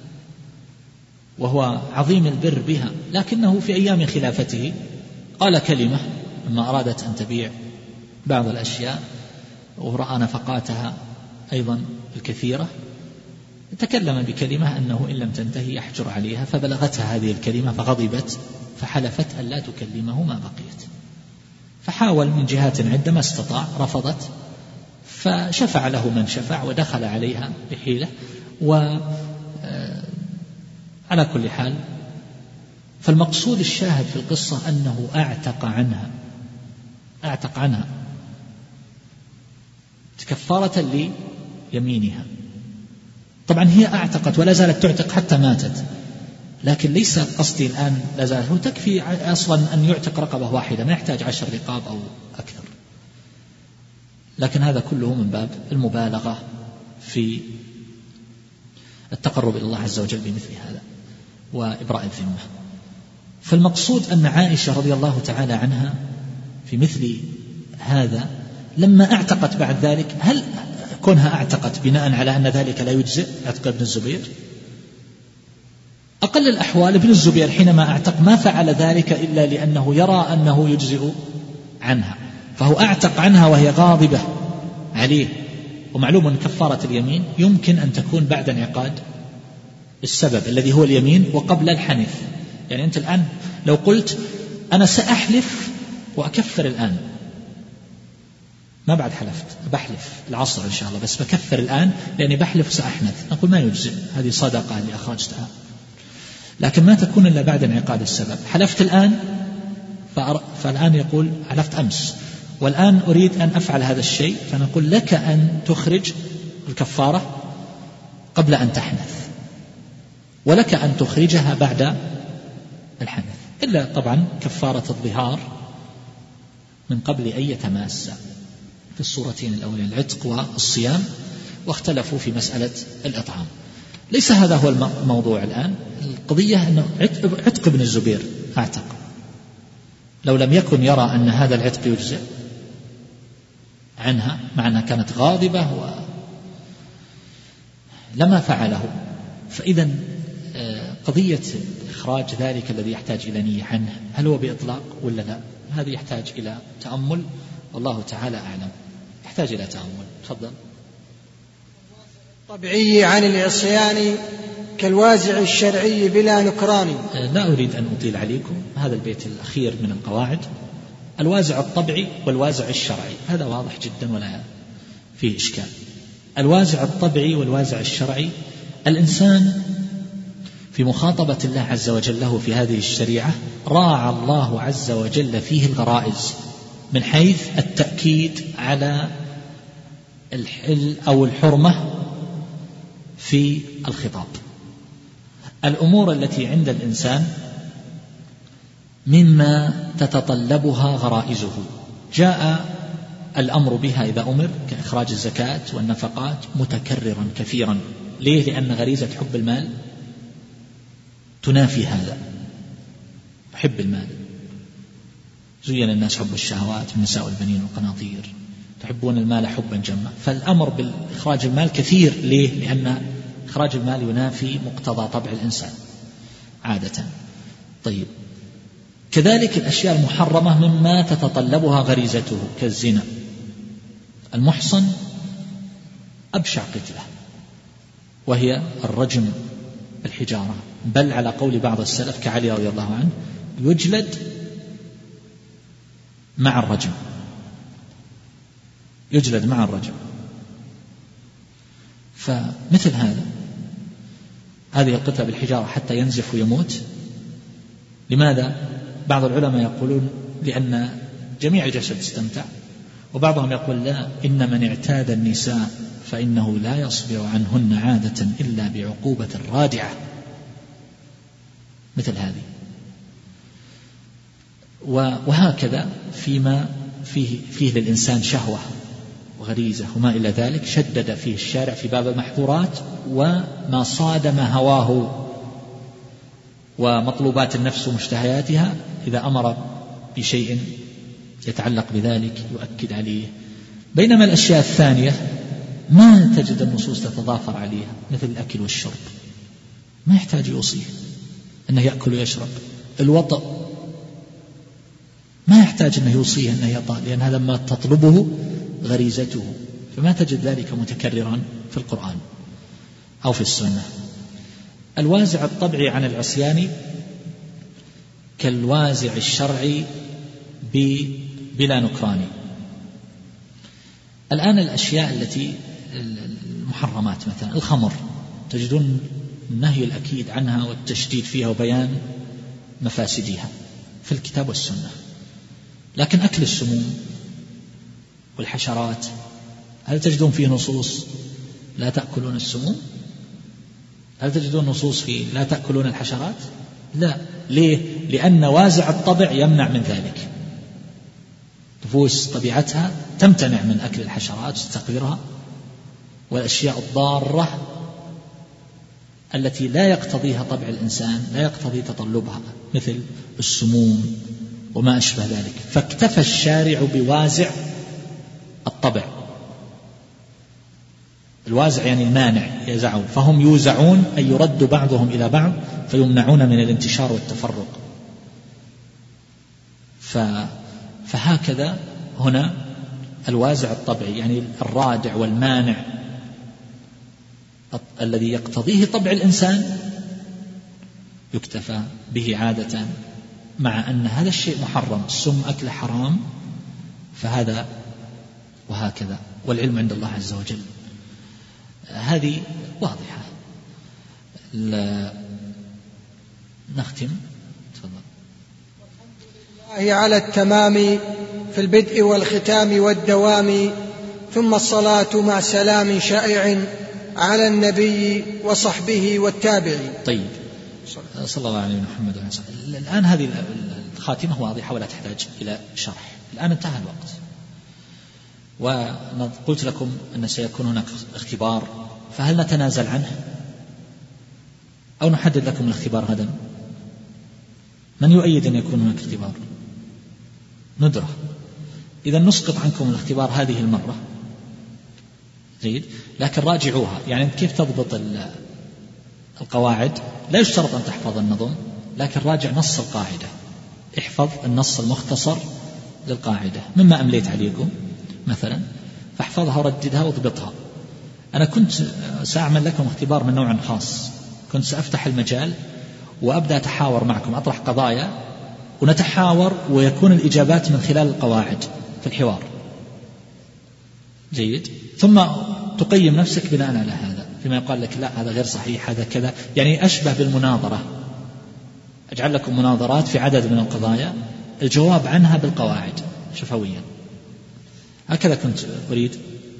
وهو عظيم البر بها، لكنه في أيام خلافته قال كلمة لما أرادت أن تبيع بعض الأشياء ورأى نفقاتها أيضا الكثيرة، تكلم بكلمة أنه إن لم تنتهي يحجر عليها، فبلغتها هذه الكلمة فغضبت فحلفت أن لا تكلمه ما بقيت، فحاول من جهات عدة ما استطاع، رفضت، فشفع له من شفع ودخل عليها بحيلة. على كل حال فالمقصود الشاهد في القصة أنه أعتق عنها كفارة ليمينها. طبعا هي أعتقت ولا زالت تعتق حتى ماتت، لكن ليس قصدي الآن لا زالت، هو تكفي أصلا أن يعتق رقبة واحدة، ما يحتاج 10 رقاب أو أكثر، لكن هذا كله من باب المبالغة في التقرب إلى الله عز وجل بمثل هذا وإبراء الذمة. فالمقصود أن عائشة رضي الله تعالى عنها في مثل هذا لما اعتقت بعد ذلك، هل كونها اعتقت بناء على أن ذلك لا يجزئ عتق ابن الزبير؟ أقل الأحوال ابن الزبير حينما اعتق ما فعل ذلك إلا لأنه يرى أنه يجزئ عنها، فهو اعتق عنها وهي غاضبة عليه، ومعلوم أن كفارة اليمين يمكن أن تكون بعد انعقاد السبب الذي هو اليمين وقبل الحنث. يعني أنت الآن لو قلت أنا سأحلف وأكفر الآن، ما بعد حلفت، بحلف العصر إن شاء الله بس بكفر الآن لأني بحلف سأحنث، نقول ما يجزئ، هذه صدقة اللي أخرجتها، لكن ما تكون إلا بعد انعقاد السبب. حلفت الآن فالآن يقول حلفت أمس والآن أريد أن أفعل هذا الشيء، فنقول لك أن تخرج الكفارة قبل أن تحنث، ولك أن تخرجها بعد الحنث، إلا طبعا كفارة الظهار من قبل أن يتماس في الصورتين الأولين العتق والصيام، واختلفوا في مسألة الإطعام. ليس هذا هو الموضوع الآن، القضية أنه عتق ابن الزبير اعتق، لو لم يكن يرى أن هذا العتق يجزئ عنها معنى كانت غاضبة لما فعله، فإذا قضية إخراج ذلك الذي يحتاج إلى نية عنه هل هو بإطلاق ولا لا، هذا يحتاج إلى تأمل، والله تعالى أعلم، يحتاج إلى تأمل. تفضل.
طبيعي عن العصيان كالوازع الشرعي بلا نكران.
لا أريد أن أطيل عليكم، هذا البيت الأخير من القواعد، الوازع الطبعي والوازع الشرعي، هذا واضح جدا ولا فيه إشكال. الوازع الطبعي والوازع الشرعي، الإنسان في مخاطبة الله عز وجل له في هذه الشريعة راعى الله عز وجل فيه الغرائز من حيث التأكيد على الحل أو الحرمة في الخطاب. الأمور التي عند الإنسان مما تتطلبها غرائزه جاء الأمر بها إذا أمر، كإخراج الزكاة والنفقات متكررا كثيرا. ليه؟ لأن غريزة حب المال تنافي هذا، حب المال. زين الناس حب الشهوات من النساء والبنين والقناطير، تحبون المال حبا جما. فالأمر بالإخراج المال كثير. ليه؟ لأن إخراج المال ينافي مقتضى طبع الإنسان عادة. طيب، كذلك الأشياء المحرمة مما تتطلبها غريزته كالزنا. المحصن أبشع قتلة، وهي الرجم بالحجارة، بل على قول بعض السلف كعلي رضي الله عنه يجلد مع الرجم، يجلد مع الرجم. فمثل هذه القتلة بالحجارة حتى ينزف ويموت. لماذا؟ بعض العلماء يقولون لأن جميع الجسد استمتع، وبعضهم يقول لا، إن من اعتاد النساء فإنه لا يصبر عنهن عادة إلا بعقوبة رادعة، مثل هذه. وهكذا فيما فيه للإنسان شهوة وغريزة وما إلى ذلك، شدد فيه الشارع في باب المحظورات، وما صادم هواه ومطلوبات النفس ومشتهياتها إذا أمر بشيء يتعلق بذلك يؤكد عليه. بينما الأشياء الثانية ما تجد النصوص تتضافر عليها، مثل الأكل والشرب، ما يحتاج يوصيه أنه يأكل ويشرب. الوطأ ما يحتاج أنه يوصيه أنه يطأ، لأن هذا ما تطلبه غريزته، فما تجد ذلك متكررا في القرآن أو في السنة. الوازع الطبعي عن العصيان كالوازع الشرعي بلا نكران. الآن الأشياء التي المحرمات مثلا الخمر، تجدون النهي الأكيد عنها والتشديد فيها وبيان مفاسدها في الكتاب والسنة. لكن أكل السموم والحشرات، هل تجدون فيه نصوص لا تأكلون السموم؟ هل تجدون نصوص فيه لا تأكلون الحشرات؟ لا. ليه؟ لأن وازع الطبع يمنع من ذلك. نفوس طبيعتها تمتنع من أكل الحشرات وتستقبلها، والأشياء الضارة التي لا يقتضيها طبع الإنسان، لا يقتضي تطلبها، مثل السموم وما أشبه ذلك. فاكتفى الشارع بوازع الطبع. الوازع يعني المانع، يزعون، فهم يوزعون أي يرد بعضهم إلى بعض فيمنعون من الانتشار والتفرق. فهكذا هنا الوازع الطبعي يعني الرادع والمانع الذي يقتضيه طبع الإنسان يكتفى به عادة، مع أن هذا الشيء محرم، السم أكل حرام، فهذا وهكذا، والعلم عند الله عز وجل. هذه واضحة. نختم. تفضل.
الله على التمام في البدء والختام والدوام، ثم الصلاة مع سلام شائع على النبي وصحبه والتابعين.
طيب، صلى الله عليه محمد وسلم. الآن هذه الخاتمة واضحة ولا تحتاج إلى شرح. الآن انتهى الوقت، وقلت لكم أن سيكون هناك اختبار، فهل نتنازل عنه أو نحدد لكم الاختبار غدا؟ من يؤيد أن يكون هناك اختبار؟ ندرة. إذا نسقط عنكم الاختبار هذه المرة، جيد، لكن راجعوها. يعني كيف تضبط القواعد؟ لا يشترط أن تحفظ النظم، لكن راجع نص القاعدة، احفظ النص المختصر للقاعدة مما أمليت عليكم مثلا، فاحفظها ورددها واضبطها. أنا كنت سأعمل لكم اختبار من نوع خاص، كنت سأفتح المجال وأبدأ أتحاور معكم، أطرح قضايا ونتحاور، ويكون الإجابات من خلال القواعد في الحوار، جيد، ثم تقيم نفسك بناء على هذا، فيما يقال لك لا هذا غير صحيح هذا كذا، يعني أشبه بالمناظرة. أجعل لكم مناظرات في عدد من القضايا، الجواب عنها بالقواعد شفويا، هكذا كنت أريد.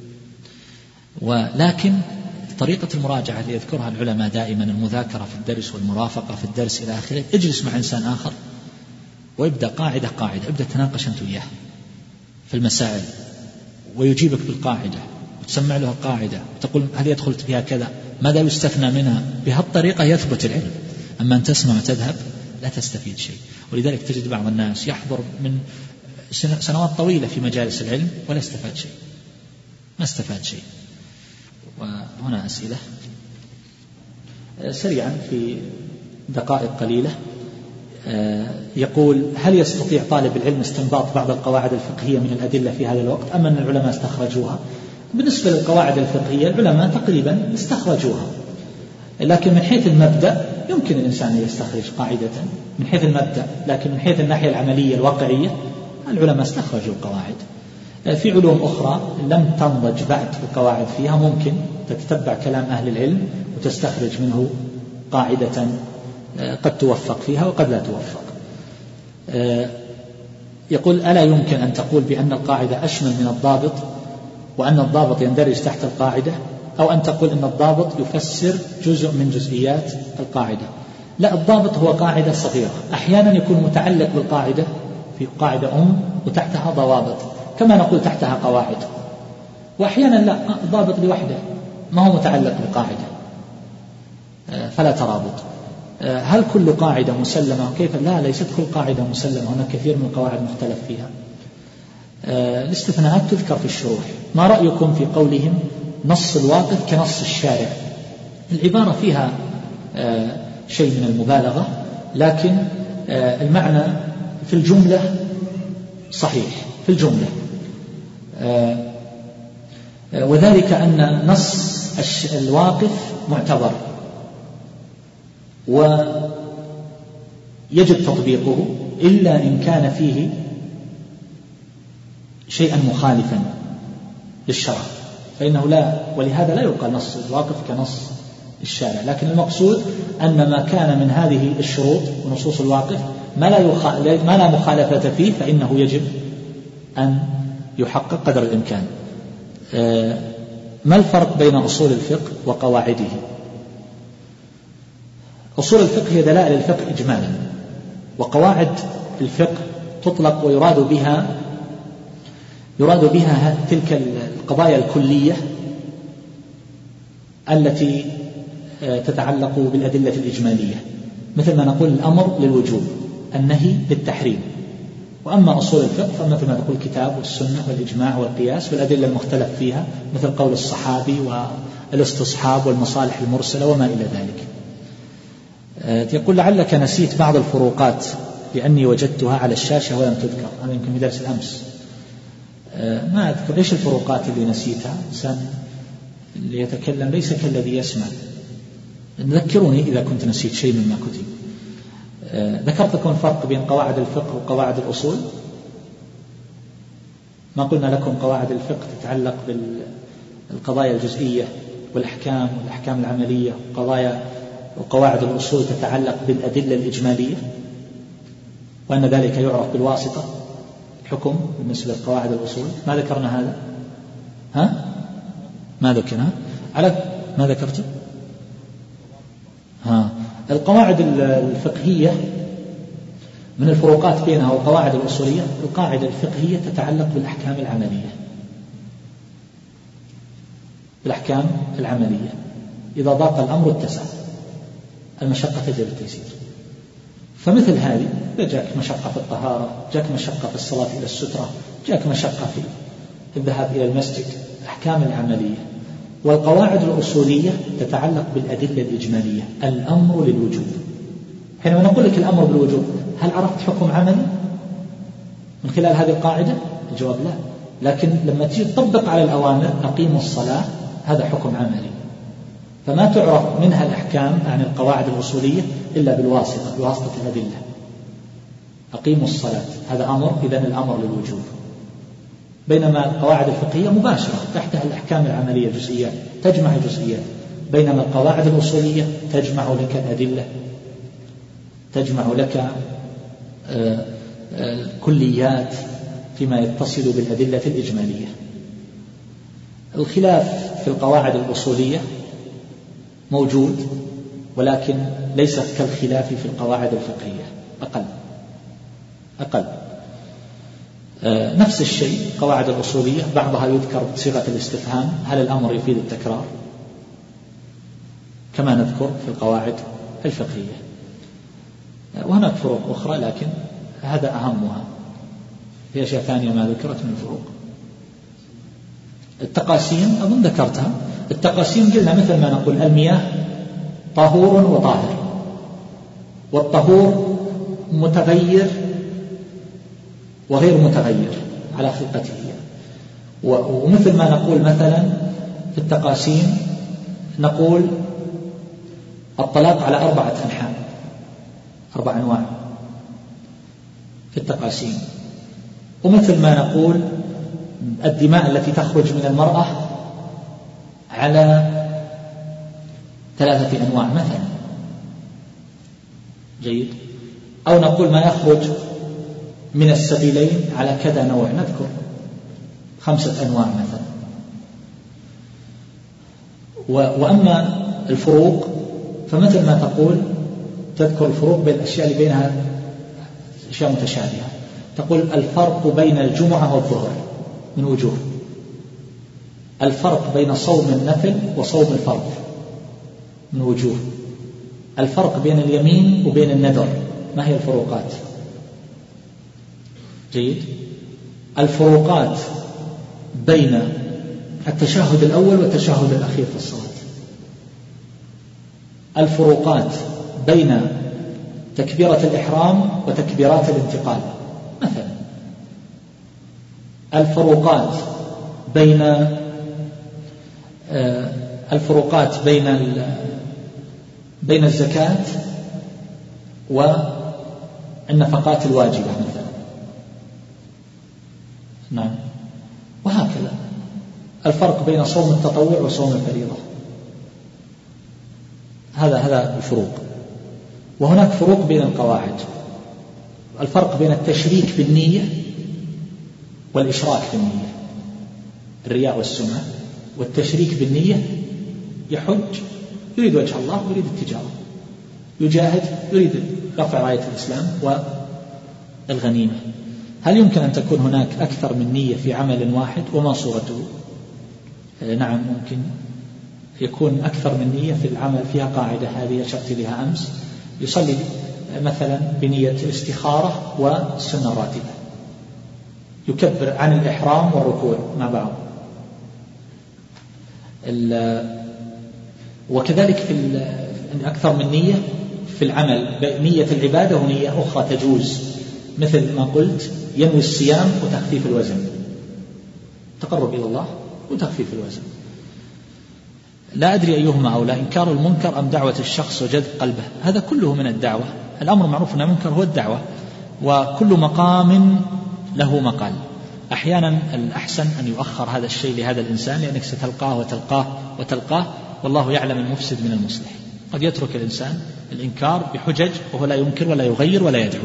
ولكن طريقة المراجعة اللي يذكرها العلماء دائما، المذاكرة في الدرس والمرافقة في الدرس إلى آخره، اجلس مع إنسان آخر ويبدأ قاعدة قاعدة، ابدأ تناقش أنت وياه في المسائل ويجيبك بالقاعدة وتسمع له القاعدة وتقول هل يدخل فيها كذا، ماذا يستثنى منها. بهالطريقة يثبت العلم. أما أن تسمع وتذهب لا تستفيد شيء. ولذلك تجد بعض الناس يحضر من سنوات طويلة في مجالس العلم ولا استفاد شيء، ما استفاد شيء. وهنا أسئلة سريعا في دقائق قليلة. يقول: هل يستطيع طالب العلم استنباط بعض القواعد الفقهية من الأدلة في هذا الوقت أم أن العلماء استخرجوها؟ بالنسبة للقواعد الفقهية العلماء تقريبا استخرجوها، لكن من حيث المبدأ يمكن الإنسان أن يستخرج قاعدة من حيث المبدأ، لكن من حيث الناحية العملية الواقعية العلماء استخرجوا القواعد. في علوم أخرى لم تنضج بعد القواعد فيها، ممكن تتتبع كلام أهل العلم وتستخرج منه قاعدة قد توفق فيها وقد لا توفق. يقول: ألا يمكن أن تقول بأن القاعدة أشمل من الضابط وأن الضابط يندرج تحت القاعدة، أو أن تقول أن الضابط يفسر جزء من جزئيات القاعدة؟ لا، الضابط هو قاعدة صغيرة أحيانا يكون متعلق بالقاعدة، في قاعدة وتحتها ضوابط كما نقول تحتها قواعد، وأحيانا لا، ضابط لوحده ما هو متعلق بقاعدة، فلا ترابط. هل كل قاعدة مسلمة وكيف؟ لا، ليست كل قاعدة مسلمة، هناك كثير من القواعد مختلف فيها. الاستثناءات تذكر في الشروح. ما رأيكم في قولهم نص الواقف كنص الشارع؟ العبارة فيها شيء من المبالغة، لكن المعنى في الجملة صحيح في الجملة، وذلك أن نص الواقف معتبر ويجب تطبيقه إلا إن كان فيه شيئا مخالفا للشرع، فإنه لا، ولهذا لا يقال نص الواقف كنص الشارع. لكن المقصود أن ما كان من هذه الشروط ونصوص الواقف ما لا مخالفة فيه فإنه يجب أن يحقق قدر الإمكان. ما الفرق بين أصول الفقه وقواعده؟ أصول الفقه هي دلائل الفقه إجمالا، وقواعد الفقه تطلق ويراد بها تلك القضايا الكلية التي تتعلق بالأدلة الإجمالية، مثل ما نقول الأمر للوجوب، النهي للتحريم. وأما أصول الفقه فمثل ما نقول الكتاب والسنة والإجماع والقياس والأدلة المختلف فيها، مثل قول الصحابي والاستصحاب والمصالح المرسلة وما إلى ذلك. يقول: لعلك نسيت بعض الفروقات لأني وجدتها على الشاشة ولم تذكر. هذا يمكن في درس الأمس. ما أذكر إيش الفروقات اللي نسيتها. إنسان اللي يتكلم ليس كالذي يسمع. ذكروني إذا كنت نسيت شيء مما كتب. ذكرت لكم فرق بين قواعد الفقه وقواعد الأصول. ما قلنا لكم قواعد الفقه تتعلق بالقضايا الجزئية والأحكام العملية، وقواعد الأصول تتعلق بالأدلة الإجمالية، وأن ذلك يعرف بالواسطة الحكم بالنسبة لقواعد الأصول. ما ذكرنا هذا؟ ما ذكرنا ما ذكرت؟ القواعد الفقهية من الفروقات بينها والقواعد الأصولية، القاعدة الفقهية تتعلق بالأحكام العملية. إذا ضاق الأمر اتسع، المشقة تجلب التيسير. فمثل هذه إذا جاك مشقة في الطهارة، جاك مشقة في الصلاة إلى السترة، جاك مشقة في الذهاب إلى المسجد، أحكام العملية. والقواعد الأصولية تتعلق بالأدلة الإجمالية، الأمر للوجوب. حينما نقول لك الأمر بالوجوب، هل عرفت حكم عملي من خلال هذه القاعدة؟ الجواب لا. لكن لما تيجي تطبق على الأوامر، أقيموا الصلاة، هذا حكم عملي، فما تعرف منها الأحكام عن القواعد الأصولية إلا بواسطة الأدلة. أقيموا الصلاة، هذا أمر، إذن الأمر للوجوب. بينما القواعد الفقهية مباشرة تحتها الأحكام العملية جزئيات، تجمع الجزئيات. بينما القواعد الأصولية تجمع لك الأدلة، تجمع لك الكليات فيما يتصل بالأدلة الإجمالية. الخلاف في القواعد الأصولية موجود، ولكن ليس كالخلاف في القواعد الفقهية، أقل. نفس الشيء قواعد الأصولية بعضها يذكر بصيغة الاستفهام، هل الأمر يفيد التكرار؟ كما نذكر في القواعد الفقهية. وهناك فروق أخرى لكن هذا أهمها، في أشياء ثانية ما ذكرت من الفروق. التقاسيم أظن ذكرتها. التقاسيم قلنا مثل ما نقول المياه طهور وطاهر، والطهور متغير وغير متغير على خلقته، ومثل ما نقول مثلا في التقاسيم نقول الطلاق على 4 أنحاء، 4 أنواع في التقاسيم. ومثل ما نقول الدماء التي تخرج من المرأة على 3 أنواع مثلا، جيد. أو نقول ما يخرج من السبيلين على كذا نوع، نذكر 5 أنواع مثلا. وأما الفروق فمثل ما تقول تذكر الفروق بين الأشياء اللي بينها أشياء متشابهة، تقول الفرق بين الجمعة والظهر من وجوه، الفرق بين صوم النفل وصوم الفرض من وجوه، الفرق بين اليمين وبين النذر ما هي الفروقات، جيد. الفروقات بين التشهد الأول والتشهد الأخير في الصلاة، الفروقات بين تكبيرة الإحرام وتكبيرات الانتقال مثلا، الفروقات بين الزكاة والنفقات الواجبة مثلا، نعم. وهكذا الفرق بين صوم التطوع وصوم الفريضة، هذا الفروق. وهناك فروق بين القواعد، الفرق بين التشريك بالنية والإشراك بالنية، الرياء والسمعة، والتشريك بالنية يحج يريد وجه الله ويريد التجارة، يجاهد يريد رفع راية الإسلام والغنيمة. هل يمكن أن تكون هناك أكثر من نية في عمل واحد؟ وما صورته؟ نعم ممكن يكون أكثر من نية في العمل. فيها قاعدة هذه أشرت لها أمس، يصلي مثلا بنية الاستخارة والسنة الراتبة، يكبر عن الإحرام والركوع مع بعض. وكذلك في أكثر من نية في العمل، نية العبادة ونية أخرى تجوز، مثل ما قلت ينوي الصيام وتخفيف الوزن، تقرب إلى الله وتخفيف الوزن. لا أدري أيهما أولى، إنكار المنكر أم دعوة الشخص وجذب قلبه؟ هذا كله من الدعوة. الأمر معروف أن المنكر هو الدعوة، وكل مقام له مقال. أحيانا الأحسن أن يؤخر هذا الشيء لهذا الإنسان، لأنك ستلقاه وتلقاه والله يعلم المفسد من المصلح. قد يترك الإنسان الإنكار بحجج وهو لا ينكر ولا يغير ولا يدعو.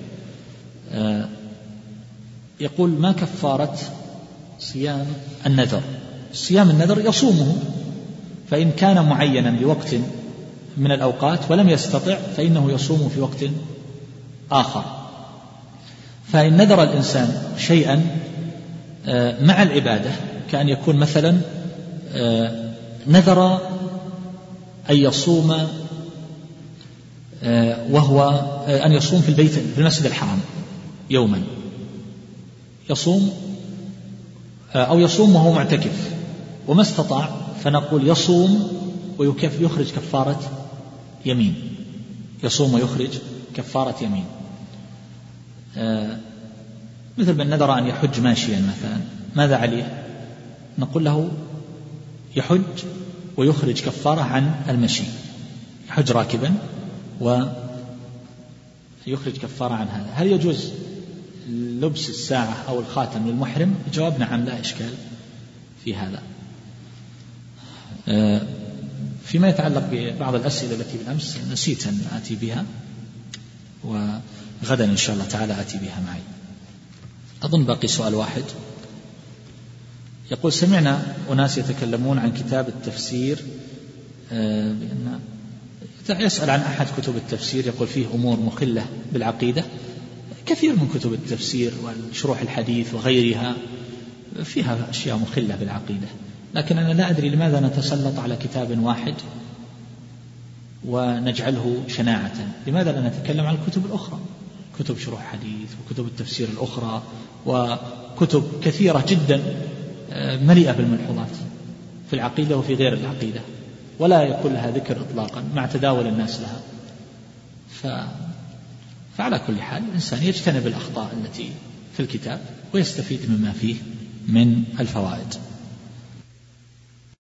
يقول ما كفارة صيام النذر؟ صيام النذر يصومه، فإن كان معينا لوقت من الأوقات ولم يستطع فإنه يصوم في وقت آخر. فإن نذر الإنسان شيئا مع العبادة، كأن يكون مثلا نذر أن يصوم وهو أن يصوم في البيت في المسجد الحرام يوما، يصوم أو يصوم وهو معتكف وما استطاع، فنقول يصوم ويخرج كفارة يمين، يصوم ويخرج كفارة يمين. مثل من نذر أن يحج ماشيا مثلا، ماذا عليه؟ نقول له يحج ويخرج كفارة عن المشي، يحج راكبا ويخرج كفارة عن هذا. هل يجوز لبس الساعة أو الخاتم للمحرم؟ الجواب نعم، لا إشكال في هذا. فيما يتعلق ببعض الأسئلة التي بالأمس نسيت أن آتي بها، وغدا إن شاء الله تعالى آتي بها معي. أظن باقي سؤال واحد. يقول سمعنا أناس يتكلمون عن كتاب التفسير بأن يسأل عن أحد كتب التفسير، يقول فيه أمور مخلة بالعقيدة. كثير من كتب التفسير والشروح الحديث وغيرها فيها أشياء مخلة بالعقيدة، لكن أنا لا أدري لماذا نتسلط على كتاب واحد ونجعله شناعة. لماذا لا نتكلم عن الكتب الأخرى، كتب شروح حديث وكتب التفسير الأخرى وكتب كثيرة جدا مليئة بالملحوظات في العقيدة وفي غير العقيدة، ولا يكون لها ذكر إطلاقا مع تداول الناس لها. فعلى كل حال الإنسان يجتنب الأخطاء التي في الكتاب ويستفيد مما فيه من الفوائد.